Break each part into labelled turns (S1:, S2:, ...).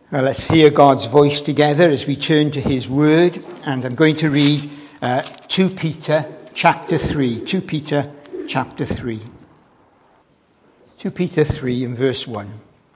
S1: Well, let's hear God's voice together as we turn to his word, and I'm going to read 2 Peter chapter 3. 2 Peter chapter 3. 2 Peter 3 and verse 1.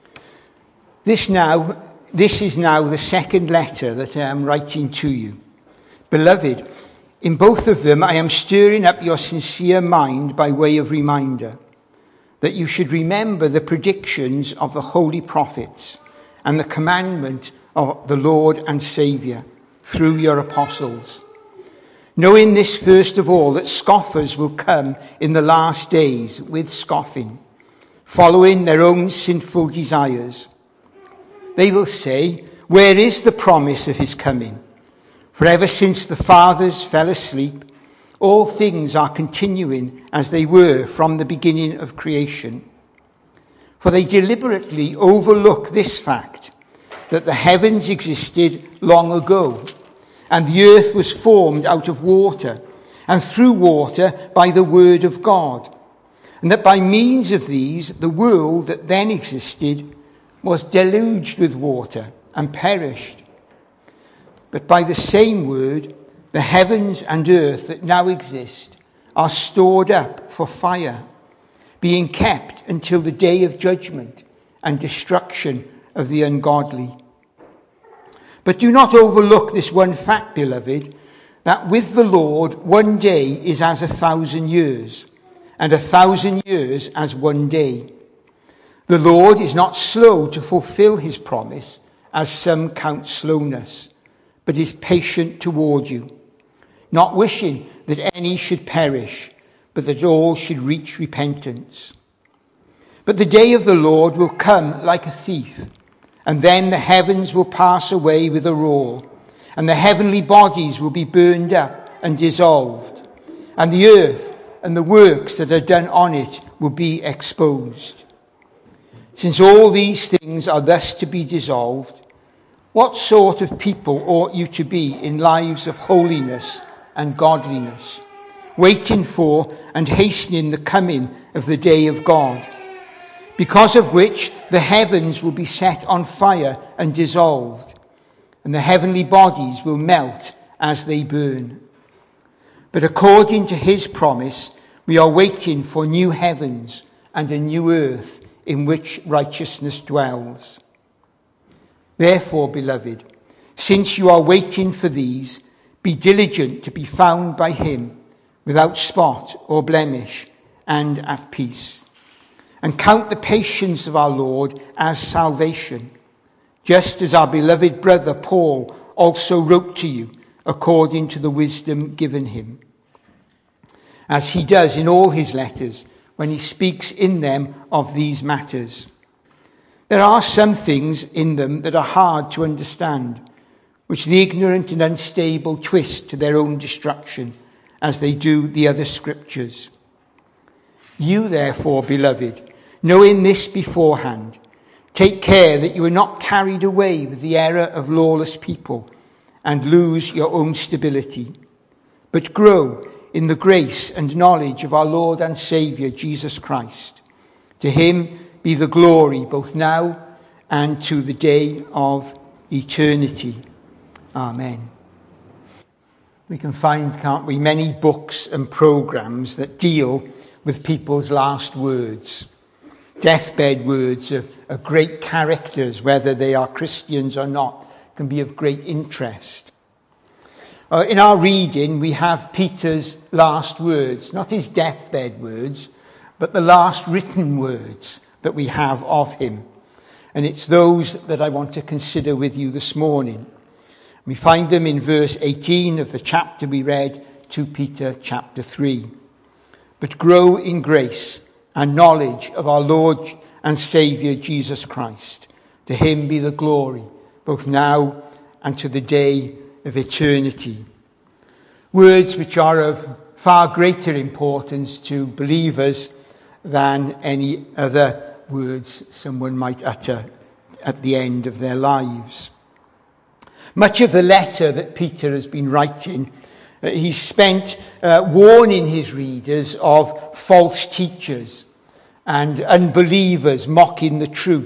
S1: This is now the second letter that I am writing to you. Beloved, in both of them I am stirring up your sincere mind by way of reminder, that you should remember the predictions of the holy prophets and the commandment of the Lord and Saviour through your apostles. Knowing this first of all, that scoffers will come in the last days with scoffing, following their own sinful desires. They will say, where is the promise of his coming? For ever since the fathers fell asleep, all things are continuing as they were from the beginning of creation. For they deliberately overlook this fact, that the heavens existed long ago, and the earth was formed out of water, and through water by the word of God, and that by means of these the world that then existed was deluged with water and perished. But by the same word, the heavens and earth that now exist are stored up for fire, being kept until the day of judgment and destruction of the ungodly. But do not overlook this one fact, beloved, that with the Lord 1 day is as 1,000 years, and 1,000 years as 1 day. The Lord is not slow to fulfill his promise, as some count slowness, but is patient toward you, not wishing that any should perish, but that all should reach repentance. But the day of the Lord will come like a thief, and then the heavens will pass away with a roar, and the heavenly bodies will be burned up and dissolved, and the earth and the works that are done on it will be exposed. Since all these things are thus to be dissolved, what sort of people ought you to be in lives of holiness and godliness, waiting for and hastening the coming of the day of God, because of which the heavens will be set on fire and dissolved, and the heavenly bodies will melt as they burn. But according to his promise, we are waiting for new heavens and a new earth in which righteousness dwells. Therefore, beloved, since you are waiting for these, be diligent to be found by him, without spot or blemish, and at peace. And count the patience of our Lord as salvation, just as our beloved brother Paul also wrote to you, according to the wisdom given him, as he does in all his letters, when he speaks in them of these matters. There are some things in them that are hard to understand, which the ignorant and unstable twist to their own destruction, as they do the other scriptures. You, therefore, beloved, knowing this beforehand, take care that you are not carried away with the error of lawless people and lose your own stability, but grow in the grace and knowledge of our Lord and Saviour, Jesus Christ. To him be the glory both now and to the day of eternity. Amen. We can find, can't we, many books and programs that deal with people's last words. Deathbed words of great characters, whether they are Christians or not, can be of great interest. In our reading, we have Peter's last words, not his deathbed words, but the last written words that we have of him. And it's those that I want to consider with you this morning. We find them in verse 18 of the chapter we read, 2 Peter chapter 3. But grow in grace and knowledge of our Lord and Saviour Jesus Christ. To him be the glory, both now and to the day of eternity. Words which are of far greater importance to believers than any other words someone might utter at the end of their lives. Much of the letter that Peter has been writing, he's spent warning his readers of false teachers and unbelievers mocking the truth,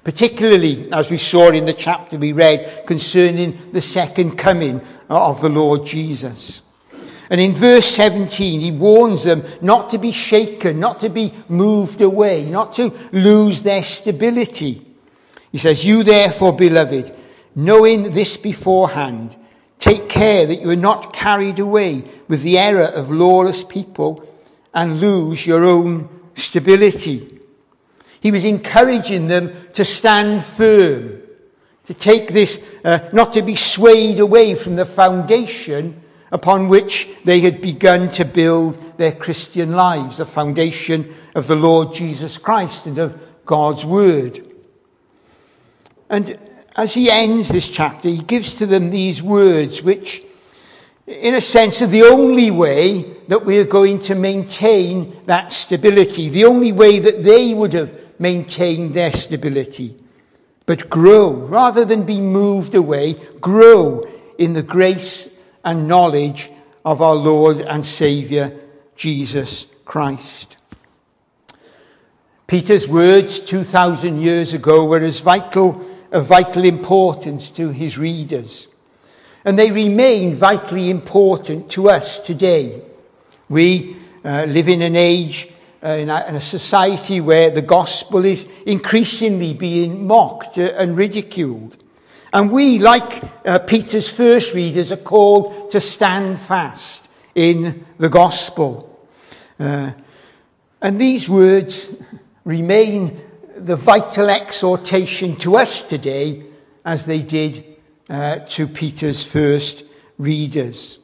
S1: particularly as we saw in the chapter we read concerning the second coming of the Lord Jesus. And in verse 17, he warns them not to be shaken, not to be moved away, not to lose their stability. He says, "You therefore, beloved, knowing this beforehand, take care that you are not carried away with the error of lawless people and lose your own stability." He was encouraging them to stand firm, to take this, not to be swayed away from the foundation upon which they had begun to build their Christian lives, the foundation of the Lord Jesus Christ and of God's Word. And as he ends this chapter, he gives to them these words which, in a sense, are the only way that we are going to maintain that stability, the only way that they would have maintained their stability. But grow, rather than be moved away, grow in the grace and knowledge of our Lord and Saviour, Jesus Christ. Peter's words 2,000 years ago were of vital importance to his readers. And they remain vitally important to us today. We live in an age, in a society where the gospel is increasingly being mocked and ridiculed. And we, like Peter's first readers, are called to stand fast in the gospel. And these words remain the vital exhortation to us today as they did to Peter's first readers.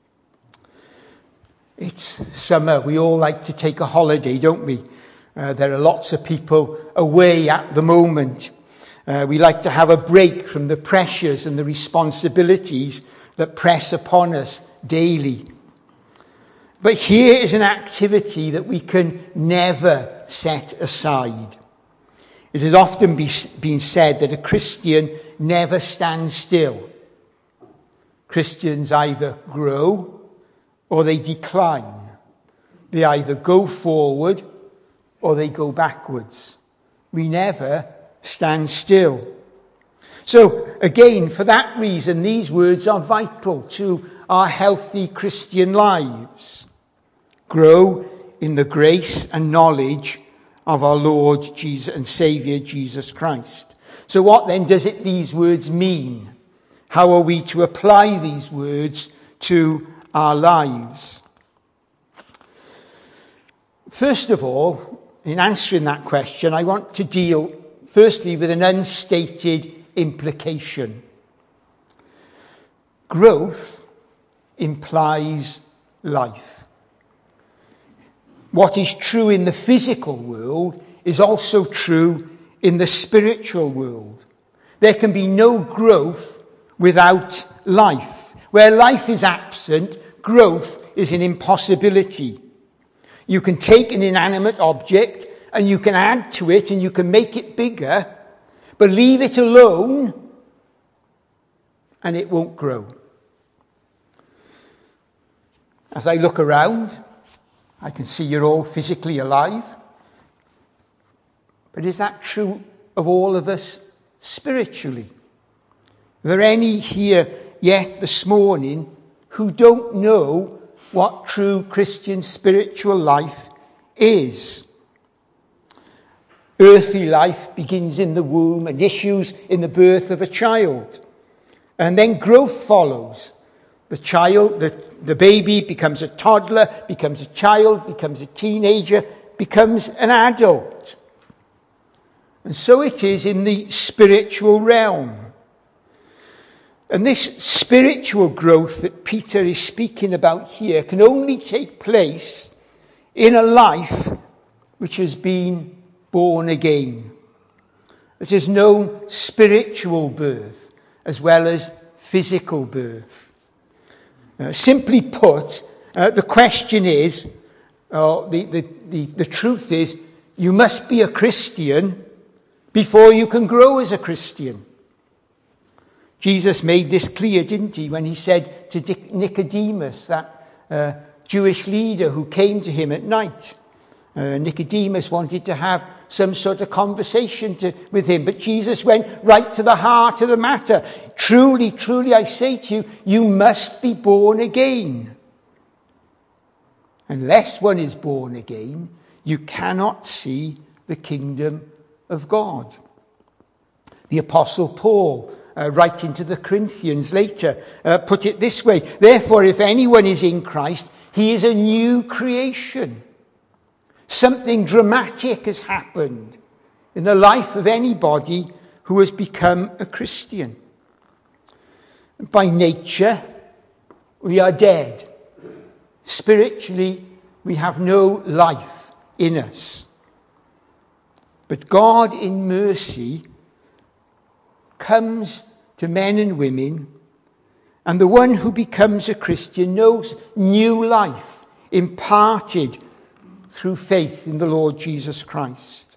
S1: It's summer. We all like to take a holiday, don't we? There are lots of people away at the moment. We like to have a break from the pressures and the responsibilities that press upon us daily. But here is an activity that we can never set aside. It has often been said that a Christian never stands still. Christians either grow or they decline. They either go forward or they go backwards. We never stand still. So again, for that reason, these words are vital to our healthy Christian lives. Grow in the grace and knowledge of our Lord Jesus and Saviour Jesus Christ. So what then does these words mean? How are we to apply these words to our lives? First of all, in answering that question, I want to deal firstly with an unstated implication. Growth implies life. What is true in the physical world is also true in the spiritual world. There can be no growth without life. Where life is absent, growth is an impossibility. You can take an inanimate object and you can add to it and you can make it bigger, but leave it alone and it won't grow. As I look around, I can see you're all physically alive. But is that true of all of us spiritually? Are there any here yet this morning who don't know what true Christian spiritual life is? Earthly life begins in the womb and issues in the birth of a child. And then growth follows. The child, the baby becomes a toddler, becomes a child, becomes a teenager, becomes an adult. And so it is in the spiritual realm. And this spiritual growth that Peter is speaking about here can only take place in a life which has been born again. It has known spiritual birth as well as physical birth. Simply put, the question is, the truth is, you must be a Christian before you can grow as a Christian. Jesus made this clear, didn't he, when he said to Nicodemus, that Jewish leader who came to him at night. Nicodemus wanted to have some sort of conversation with him. But Jesus went right to the heart of the matter. Truly, truly, I say to you, you must be born again. Unless one is born again, you cannot see the kingdom of God. The Apostle Paul, writing to the Corinthians later, put it this way: therefore, if anyone is in Christ, he is a new creation. Something dramatic has happened in the life of anybody who has become a Christian. By nature, we are dead. Spiritually, we have no life in us. But God, in mercy, comes to men and women, and the one who becomes a Christian knows new life imparted through faith in the Lord Jesus Christ.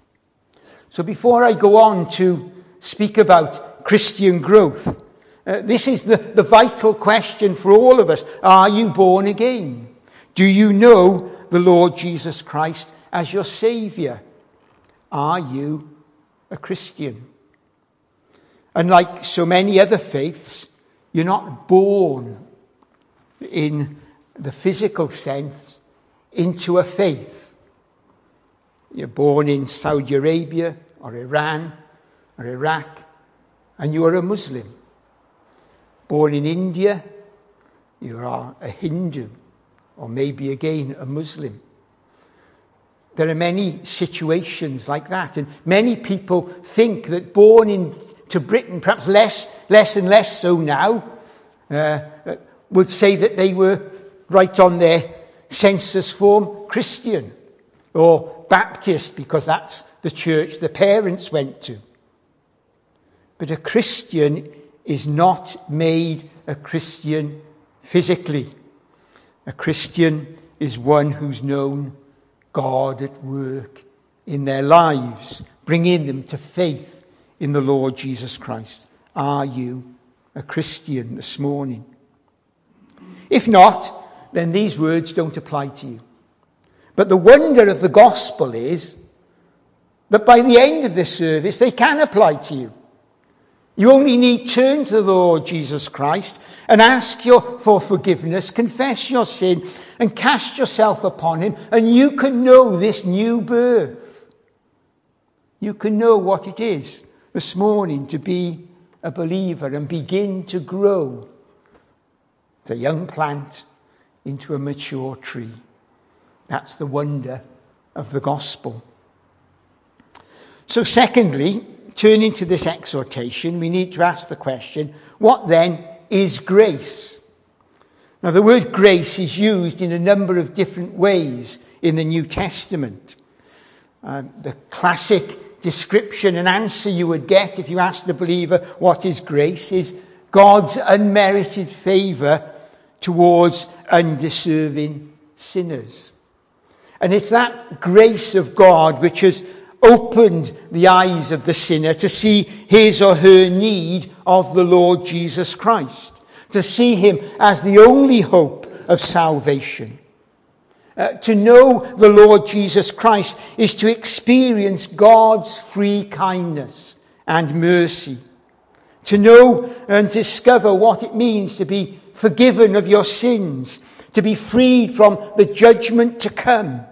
S1: So before I go on to speak about Christian growth, this is the vital question for all of us. Are you born again? Do you know the Lord Jesus Christ as your Saviour? Are you a Christian? Unlike so many other faiths, you're not born in the physical sense into a faith. You're born in Saudi Arabia or Iran or Iraq, and you are a Muslim. Born in India, you are a Hindu, or maybe again a Muslim. There are many situations like that, and many people think that born into Britain, perhaps less and less so now, would say that they were right on their census form Christian or Baptist, because that's the church the parents went to. But a Christian is not made a Christian physically. A Christian is one who's known God at work in their lives, bringing them to faith in the Lord Jesus Christ. Are you a Christian this morning? If not, then these words don't apply to you. But the wonder of the gospel is that by the end of this service, they can apply to you. You only need turn to the Lord Jesus Christ and ask for forgiveness, confess your sin, and cast yourself upon him, and you can know this new birth. You can know what it is this morning to be a believer and begin to grow the young plant into a mature tree. That's the wonder of the gospel. So secondly, turning to this exhortation, we need to ask the question, what then is grace? Now, the word grace is used in a number of different ways in the New Testament. The classic description and answer you would get if you asked the believer what is grace is God's unmerited favour towards undeserving sinners. And it's that grace of God which has opened the eyes of the sinner to see his or her need of the Lord Jesus Christ, to see him as the only hope of salvation. To know the Lord Jesus Christ is to experience God's free kindness and mercy. To know and discover what it means to be forgiven of your sins, to be freed from the judgment to come.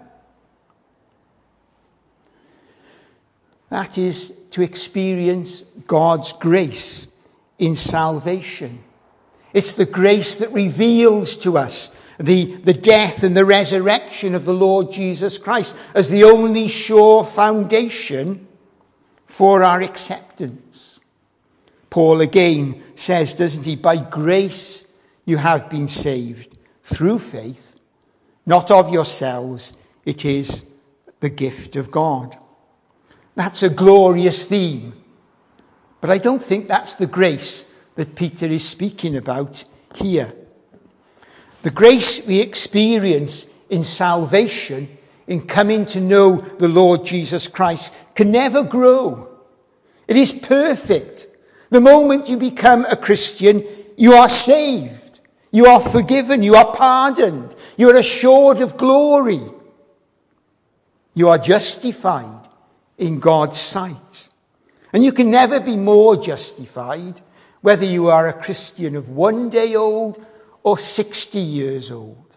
S1: That is to experience God's grace in salvation. It's the grace that reveals to us the death and the resurrection of the Lord Jesus Christ as the only sure foundation for our acceptance. Paul again says, doesn't he, by grace you have been saved through faith, not of yourselves, it is the gift of God. That's a glorious theme. But I don't think that's the grace that Peter is speaking about here. The grace we experience in salvation, in coming to know the Lord Jesus Christ, can never grow. It is perfect. The moment you become a Christian, you are saved. You are forgiven. You are pardoned. You are assured of glory. You are justified in God's sight. And you can never be more justified whether you are a Christian of 1 day old or 60 years old.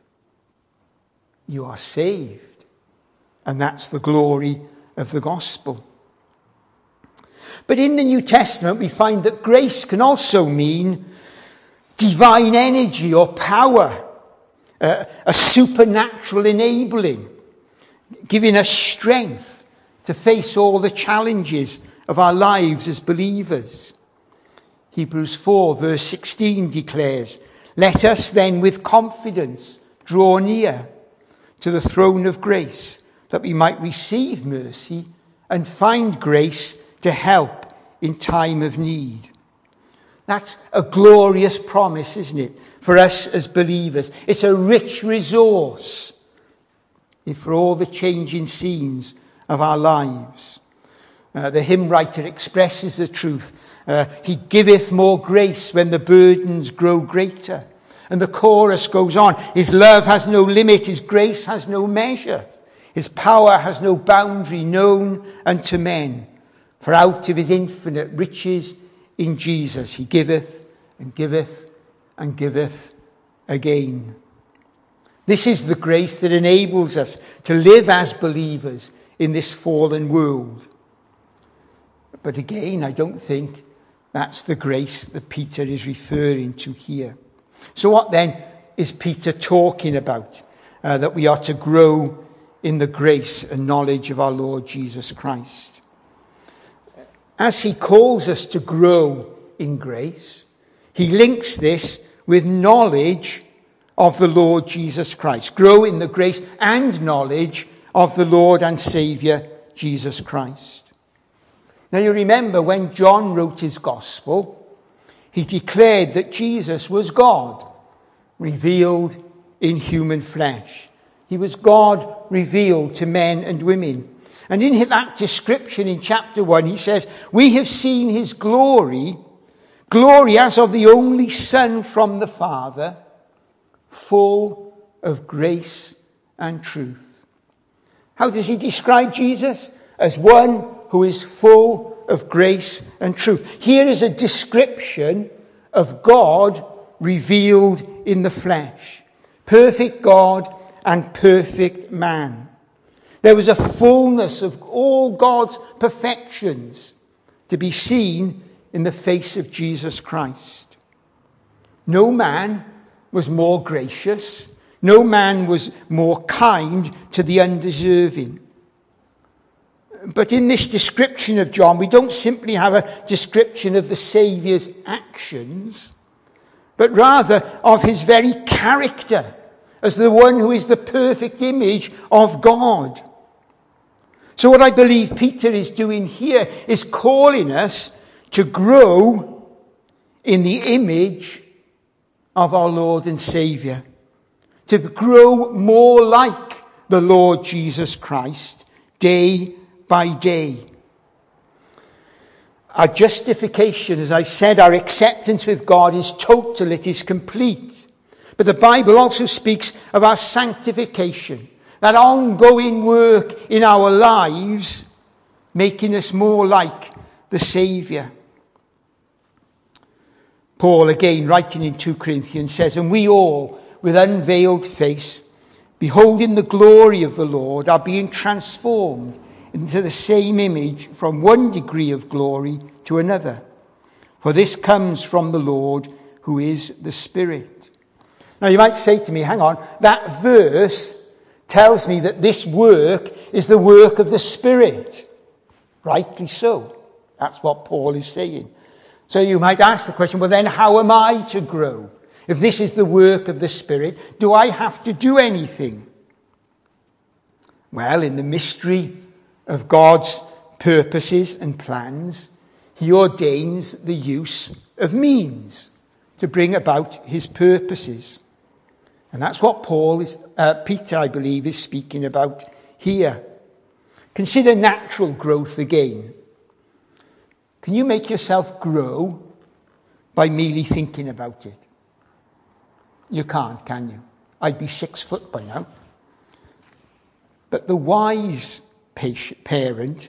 S1: You are saved. And that's the glory of the gospel. But in the New Testament, we find that grace can also mean divine energy or power, a supernatural enabling, giving us strength to face all the challenges of our lives as believers. Hebrews 4 verse 16 declares, "Let us then with confidence draw near to the throne of grace, that we might receive mercy and find grace to help in time of need." That's a glorious promise, isn't it, for us as believers? It's a rich resource for all the changing scenes of our lives. The hymn writer expresses the truth. He giveth more grace when the burdens grow greater. And the chorus goes on. His love has no limit. His grace has no measure. His power has no boundary known unto men. For out of his infinite riches in Jesus, he giveth and giveth and giveth again. This is the grace that enables us to live as believers in this fallen world. But again, I don't think that's the grace that Peter is referring to here. So what then is Peter talking about? That we are to grow in the grace and knowledge of our Lord Jesus Christ. As he calls us to grow in grace, he links this with knowledge of the Lord Jesus Christ. Grow in the grace and knowledge of the Lord and Saviour Jesus Christ. Now you remember when John wrote his gospel, he declared that Jesus was God, revealed in human flesh. He was God revealed to men and women. And in that description in chapter 1, he says, "We have seen his glory, glory as of the only Son from the Father, full of grace and truth." How does he describe Jesus? As one who is full of grace and truth. Here is a description of God revealed in the flesh. Perfect God and perfect man. There was a fullness of all God's perfections to be seen in the face of Jesus Christ. No man was more gracious. No man was more kind to the undeserving. But in this description of John, we don't simply have a description of the Saviour's actions, but rather of his very character as the one who is the perfect image of God. So what I believe Peter is doing here is calling us to grow in the image of our Lord and Saviour, to grow more like the Lord Jesus Christ day by day. Our justification, as I've said, our acceptance with God is total, it is complete. But the Bible also speaks of our sanctification, that ongoing work in our lives, making us more like the Saviour. Paul, again, writing in 2 Corinthians, says, "And we all, with unveiled face, beholding the glory of the Lord, are being transformed into the same image from one degree of glory to another. For this comes from the Lord, who is the Spirit." Now you might say to me, hang on, that verse tells me that this work is the work of the Spirit. Rightly so. That's what Paul is saying. So you might ask the question, well then how am I to grow? If this is the work of the Spirit, do I have to do anything? Well, in the mystery of God's purposes and plans, he ordains the use of means to bring about his purposes. And that's what Peter, I believe, is speaking about here. Consider natural growth again. Can you make yourself grow by merely thinking about it? You can't, can you? I'd be 6 foot by now. But the wise parent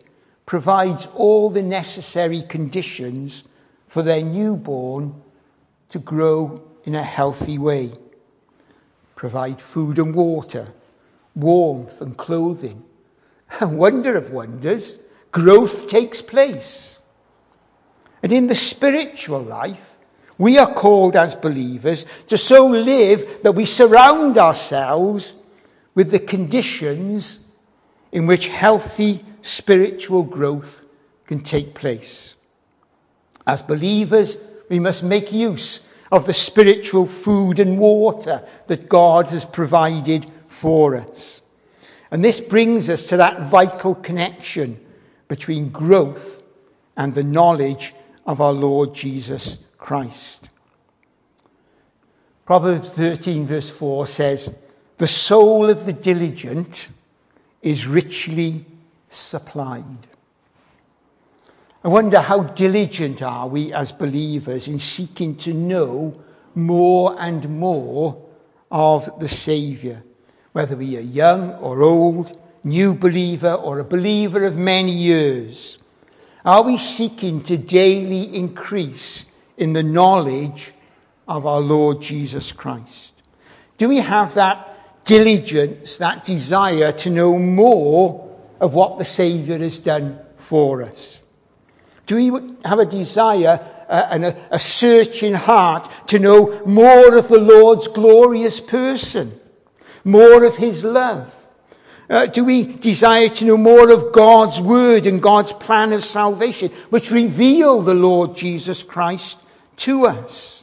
S1: provides all the necessary conditions for their newborn to grow in a healthy way. Provide food and water, warmth and clothing. And wonder of wonders, growth takes place. And in the spiritual life, we are called as believers to so live that we surround ourselves with the conditions in which healthy spiritual growth can take place. As believers, we must make use of the spiritual food and water that God has provided for us. And this brings us to that vital connection between growth and the knowledge of our Lord Jesus Christ. Proverbs 13 verse 4 says, "The soul of the diligent is richly supplied." I wonder, how diligent are we as believers in seeking to know more and more of the Saviour, whether we are young or old, new believer or a believer of many years. Are we seeking to daily increase in the knowledge of our Lord Jesus Christ? Do we have that diligence, that desire to know more of what the Saviour has done for us? Do we have a desire and a searching heart to know more of the Lord's glorious person, more of his love? Do we desire to know more of God's word and God's plan of salvation, which reveal the Lord Jesus Christ to us?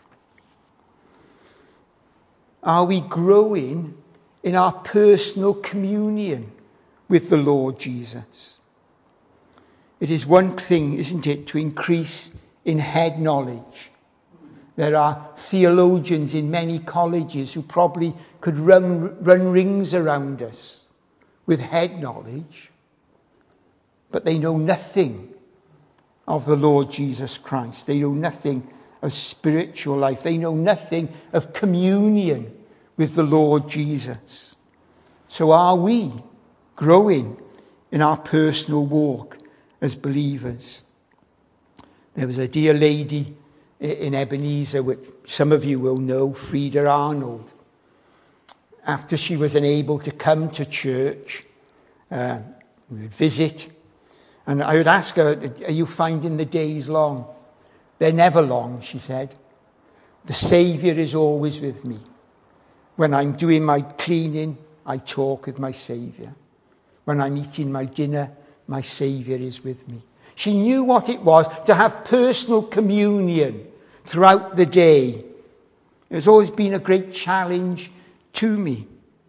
S1: Are we growing in our personal communion with the Lord Jesus? It is one thing, isn't it, to increase in head knowledge. There are theologians in many colleges who probably could run rings around us with head knowledge, but they know nothing of the Lord Jesus Christ. They know nothing of spiritual life. They know nothing of communion with the Lord Jesus. So are we growing in our personal walk as believers? There was a dear lady in Ebenezer, which some of you will know, Frida Arnold. After she was unable to come to church, we would visit, and I would ask her, "Are you finding the days long?" "They're never long," she said. "The Saviour is always with me. When I'm doing my cleaning, I talk with my Saviour. When I'm eating my dinner, my Saviour is with me." She knew what it was to have personal communion throughout the day. It has always been a great challenge to me.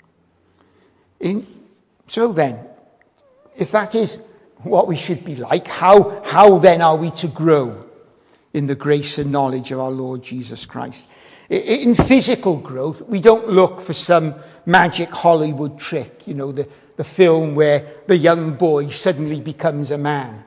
S1: So then, if that is what we should be like, how then are we to grow in the grace and knowledge of our Lord Jesus Christ? In physical growth, we don't look for some magic Hollywood trick, the film where the young boy suddenly becomes a man.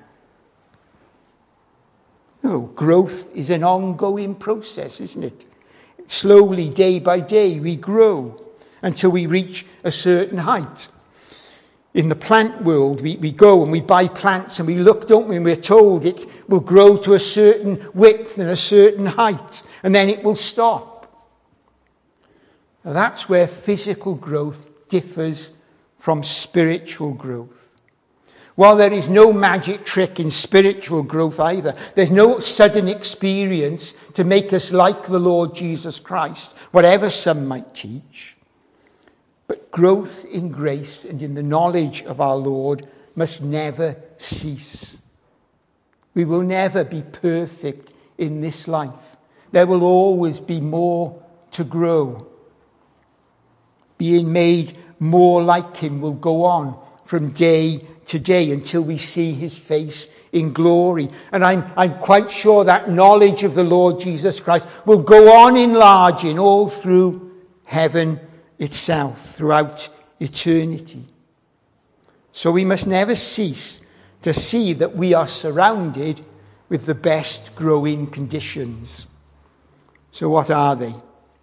S1: No, growth is an ongoing process, isn't it? Slowly, day by day, we grow until we reach a certain height. In the plant world, we go and we buy plants and we look, don't we, and we're told it will grow to a certain width and a certain height, and then it will stop. Now, that's where physical growth differs from spiritual growth. While there is no magic trick in spiritual growth either, there's no sudden experience to make us like the Lord Jesus Christ, whatever some might teach. But growth in grace and in the knowledge of our Lord must never cease. We will never be perfect in this life. There will always be more to grow. Being made more like him will go on from day to day until we see his face in glory. And I'm quite sure that knowledge of the Lord Jesus Christ will go on enlarging all through heaven itself, throughout eternity. So we must never cease to see that we are surrounded with the best growing conditions. So what are they?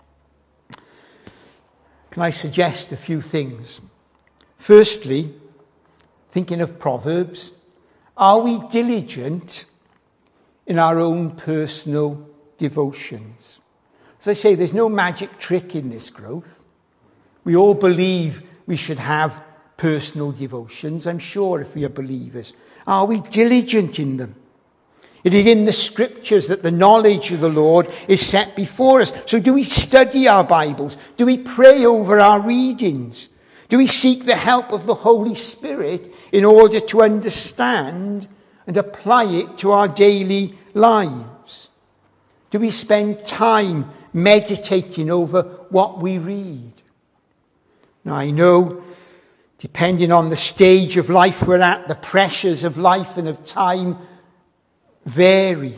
S1: Can I suggest a few things? Firstly, thinking of Proverbs, Are we diligent in our own personal devotions? As I say, there's no magic trick in this growth. We all believe we should have personal devotions, I'm sure, if we are believers. Are we diligent in them? It is in the scriptures that the knowledge of the Lord is set before us. So do we study our Bibles? Do we pray over our readings? Do we seek the help of the Holy Spirit in order to understand and apply it to our daily lives? Do we spend time meditating over what we read? Now, I know, depending on the stage of life we're at, the pressures of life and of time vary.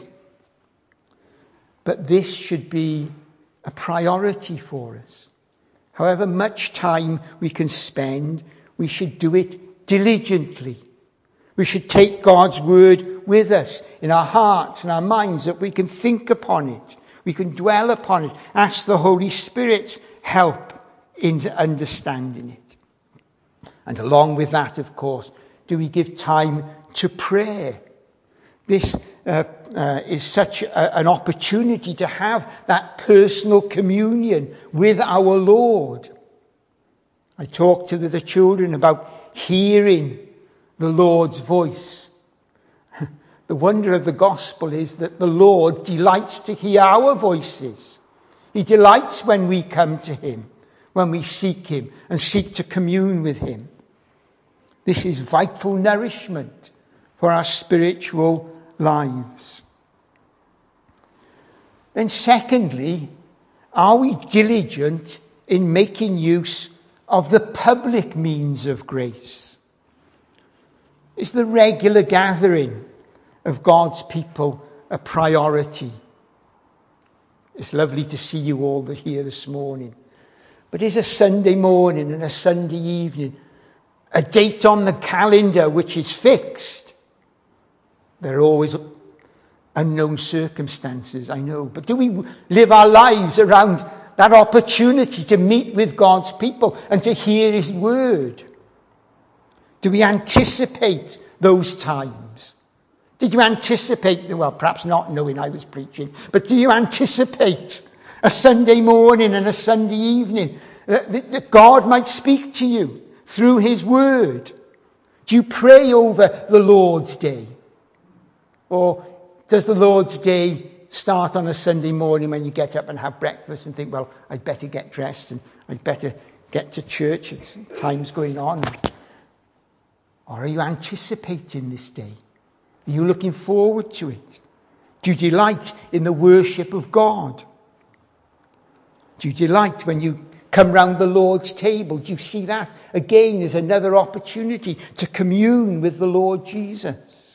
S1: But this should be a priority for us. However much time we can spend, we should do it diligently. We should take God's word with us in our hearts and our minds, that we can think upon it. We can dwell upon it. Ask the Holy Spirit's help in understanding it. And along with that, of course, do we give time to prayer? This is such an opportunity to have that personal communion with our Lord. I talked to the children about hearing the Lord's voice. The wonder of the gospel is that the Lord delights to hear our voices. He delights when we come to him, when we seek him and seek to commune with him. This is vital nourishment for our spiritual lives. Then secondly, are we diligent in making use of the public means of grace? Is the regular gathering of God's people a priority? It's lovely to see you all here this morning. But is a Sunday morning and a Sunday evening a date on the calendar which is fixed? There are always unknown circumstances, I know. But do we live our lives around that opportunity to meet with God's people and to hear his word? Do we anticipate those times? Did you anticipate, well, perhaps not knowing I was preaching, but do you anticipate a Sunday morning and a Sunday evening that God might speak to you through his word? Do you pray over the Lord's Day? Or does the Lord's Day start on a Sunday morning when you get up and have breakfast and think, well, I'd better get dressed and I'd better get to church as time's going on? Or are you anticipating this day? Are you looking forward to it? Do you delight in the worship of God? Do you delight when you come round the Lord's table? Do you see that again as another opportunity to commune with the Lord Jesus?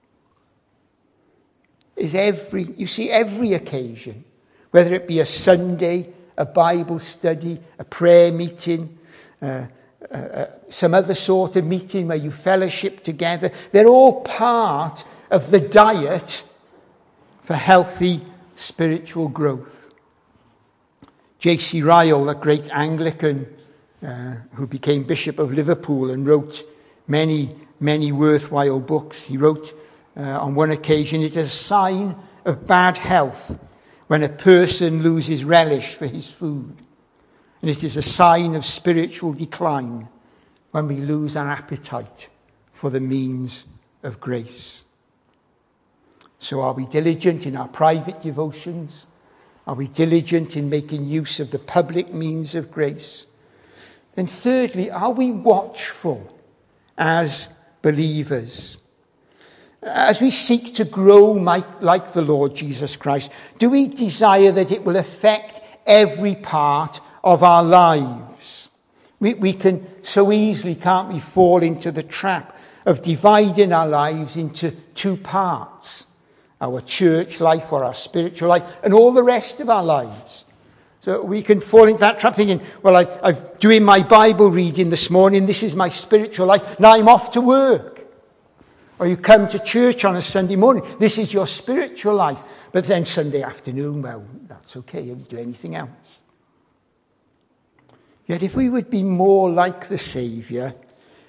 S1: You see every occasion, whether it be a Sunday, a Bible study, a prayer meeting, some other sort of meeting where you fellowship together, they're all part of the diet for healthy spiritual growth. J.C. Ryle, a great Anglican who became Bishop of Liverpool and wrote many, many worthwhile books. He wrote on one occasion, "It is a sign of bad health when a person loses relish for his food. And it is a sign of spiritual decline when we lose our appetite for the means of grace." So are we diligent in our private devotions? Are we diligent in making use of the public means of grace? And thirdly, are we watchful as believers? As we seek to grow like the Lord Jesus Christ, do we desire that it will affect every part of our lives? We can so easily, can't we, fall into the trap of dividing our lives into two parts: our church life or our spiritual life and all the rest of our lives. So we can fall into that trap thinking, well, I'm doing my Bible reading this morning, this is my spiritual life, now I'm off to work. Or you come to church on a Sunday morning, this is your spiritual life. But then Sunday afternoon, well, that's okay, you don't do anything else. Yet if we would be more like the Saviour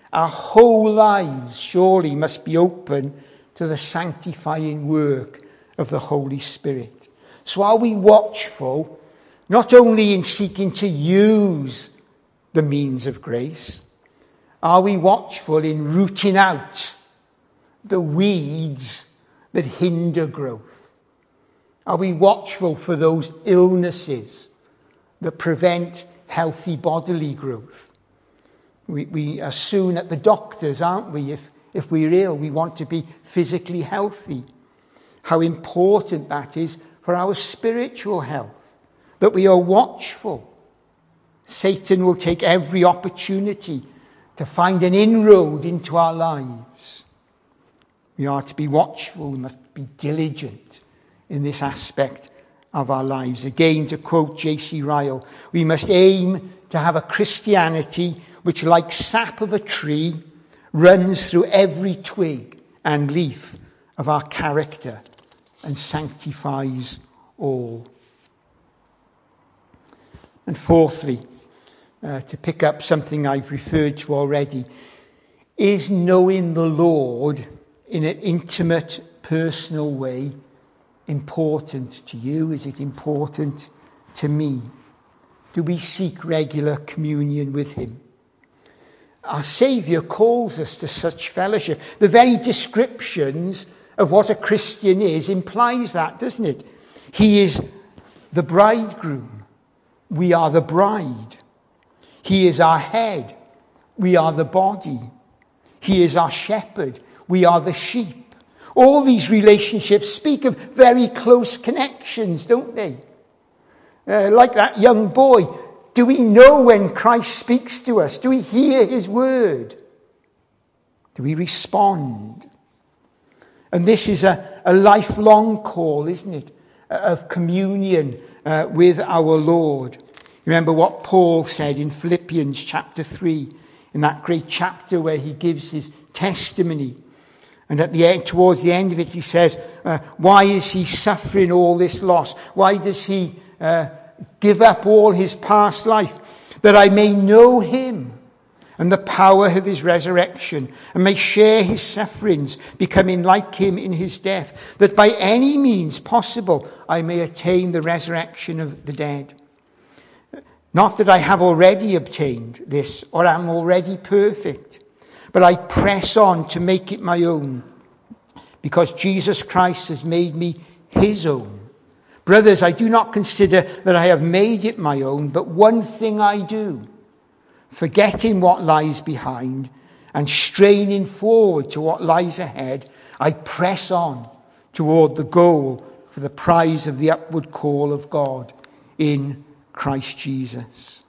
S1: Our whole lives surely must be open to the sanctifying work of the Holy Spirit. So are we watchful, not only in seeking to use the means of grace, are we watchful in rooting out the weeds that hinder growth? Are we watchful for those illnesses that prevent healthy bodily growth? We are soon at the doctors, aren't we? If we're ill, we want to be physically healthy. How important that is for our spiritual health, that we are watchful. Satan will take every opportunity to find an inroad into our lives. We are to be watchful, we must be diligent in this aspect of our lives. Again, to quote J.C. Ryle, we must aim to have a Christianity which, like sap of a tree, runs through every twig and leaf of our character and sanctifies all. And fourthly, to pick up something I've referred to already, is knowing the Lord in an intimate, personal way important to you? Is it important to me? Do we seek regular communion with him? Our Saviour calls us to such fellowship. The very descriptions of what a Christian is implies that, doesn't it? He is the bridegroom. We are the bride. He is our head. We are the body. He is our shepherd. We are the sheep. All these relationships speak of very close connections, don't they? Like that young boy. Do we know when Christ speaks to us? Do we hear his word? Do we respond? And this is a lifelong call, isn't it? Of communion with our Lord. Remember what Paul said in Philippians chapter 3, in that great chapter where he gives his testimony. And at the end, towards the end of it, he says, why is he suffering all this loss? Why does he give up all his past life? That I may know him and the power of his resurrection, and may share his sufferings, becoming like him in his death, that by any means possible I may attain the resurrection of the dead. Not that I have already obtained this, or am already perfect, but I press on to make it my own, because Jesus Christ has made me his own. Brothers, I do not consider that I have made it my own, but one thing I do, forgetting what lies behind and straining forward to what lies ahead, I press on toward the goal for the prize of the upward call of God in Christ Jesus.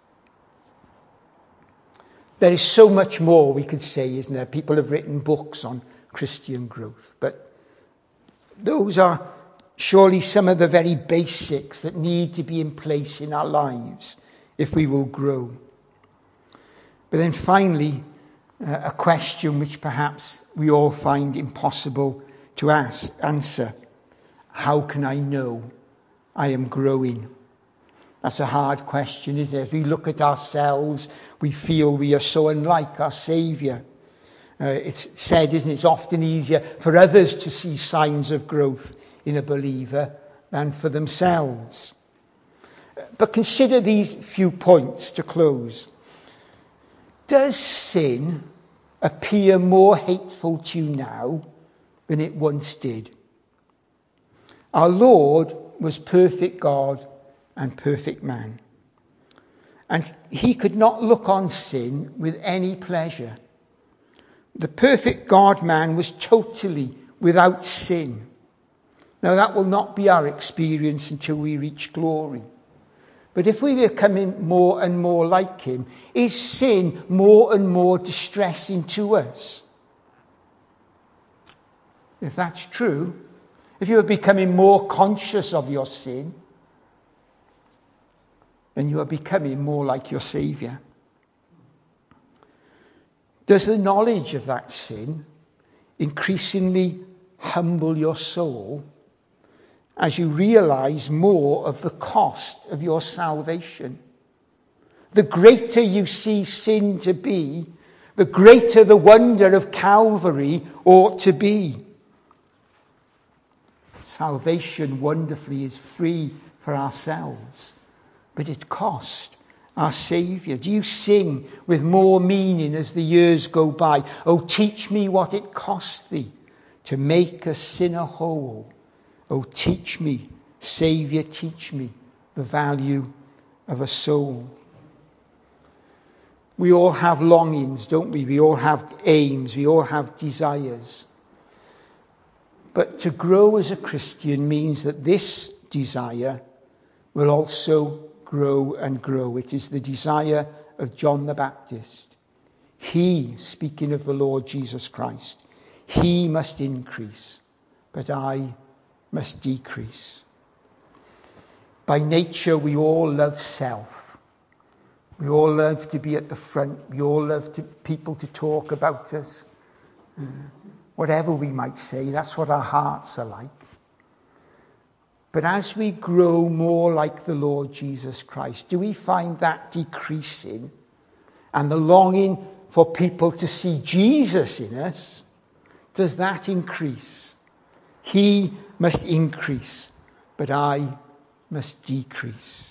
S1: There is so much more we could say, isn't there? People have written books on Christian growth, but those are surely some of the very basics that need to be in place in our lives if we will grow. But then finally, a question which perhaps we all find impossible to answer. How can I know I am growing? That's a hard question, isn't it? As we look at ourselves, we feel we are so unlike our Saviour. It's said, isn't it? It's often easier for others to see signs of growth in a believer than for themselves. But consider these few points to close. Does sin appear more hateful to you now than it once did? Our Lord was perfect God and perfect man. And he could not look on sin with any pleasure. The perfect God-man was totally without sin. Now that will not be our experience until we reach glory. But if we are becoming more and more like him, is sin more and more distressing to us? If that's true, if you are becoming more conscious of your sin, then you are becoming more like your Saviour. Does the knowledge of that sin increasingly humble your soul as you realize more of the cost of your salvation? The greater you see sin to be, the greater the wonder of Calvary ought to be. Salvation, wonderfully, is free for ourselves, but it cost our Saviour. Do you sing with more meaning as the years go by? Oh, teach me what it cost thee to make a sinner whole. Oh, teach me, Saviour, teach me the value of a soul. We all have longings, don't we? We all have aims. We all have desires. But to grow as a Christian means that this desire will also grow and grow. It is the desire of John the Baptist. He, speaking of the Lord Jesus Christ, he must increase, but I must decrease. By nature, we all love self. We all love to be at the front. We all love people to talk about us. Whatever we might say, that's what our hearts are like. But as we grow more like the Lord Jesus Christ, do we find that decreasing? And the longing for people to see Jesus in us, does that increase? He must increase, but I must decrease.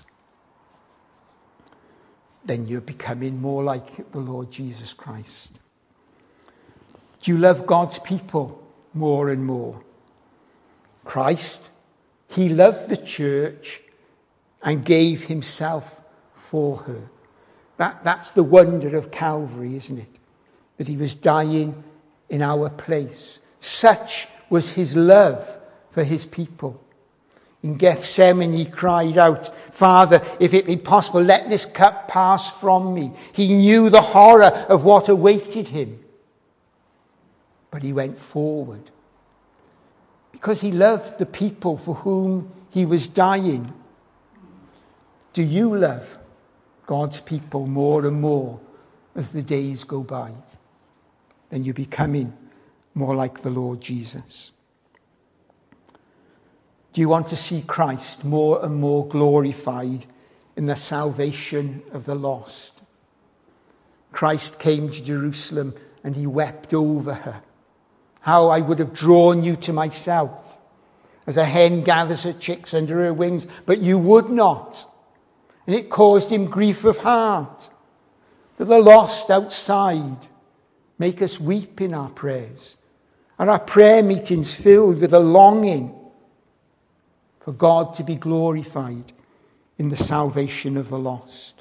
S1: Then you're becoming more like the Lord Jesus Christ. Do you love God's people more and more? Christ, he loved the church and gave himself for her. That's the wonder of Calvary, isn't it? That he was dying in our place. Such was his love for his people. In Gethsemane, he cried out, Father, if it be possible, let this cup pass from me. He knew the horror of what awaited him. But he went forward because he loved the people for whom he was dying. Do you love God's people more and more as the days go by? Then you're becoming more like the Lord Jesus. Do you want to see Christ more and more glorified in the salvation of the lost? Christ came to Jerusalem and he wept over her. How I would have drawn you to myself, as a hen gathers her chicks under her wings, but you would not. And it caused him grief of heart. That the lost outside make us weep in our prayers. And our prayer meetings filled with a longing for God to be glorified in the salvation of the lost.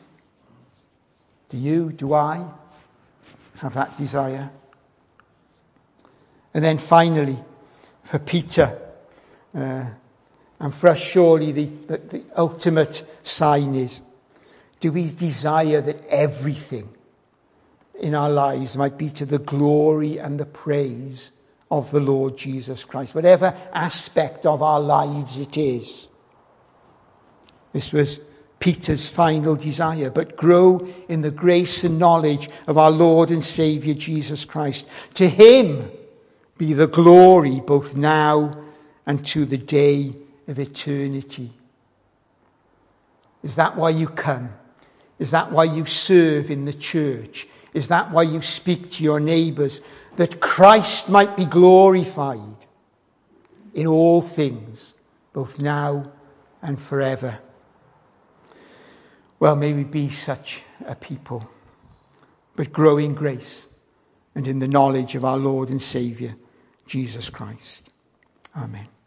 S1: Do you, do I have that desire? And then finally, for Peter, and for us surely the ultimate sign is, do we desire that everything in our lives might be to the glory and the praise of the Lord Jesus Christ, whatever aspect of our lives it is. This was Peter's final desire, but grow in the grace and knowledge of our Lord and Saviour Jesus Christ. To him be the glory both now and to the day of eternity. Is that why you come? Is that why you serve in the church? Is that why you speak to your neighbours? That Christ might be glorified in all things, both now and forever. Well, may we be such a people, but grow in grace and in the knowledge of our Lord and Saviour, Jesus Christ. Amen.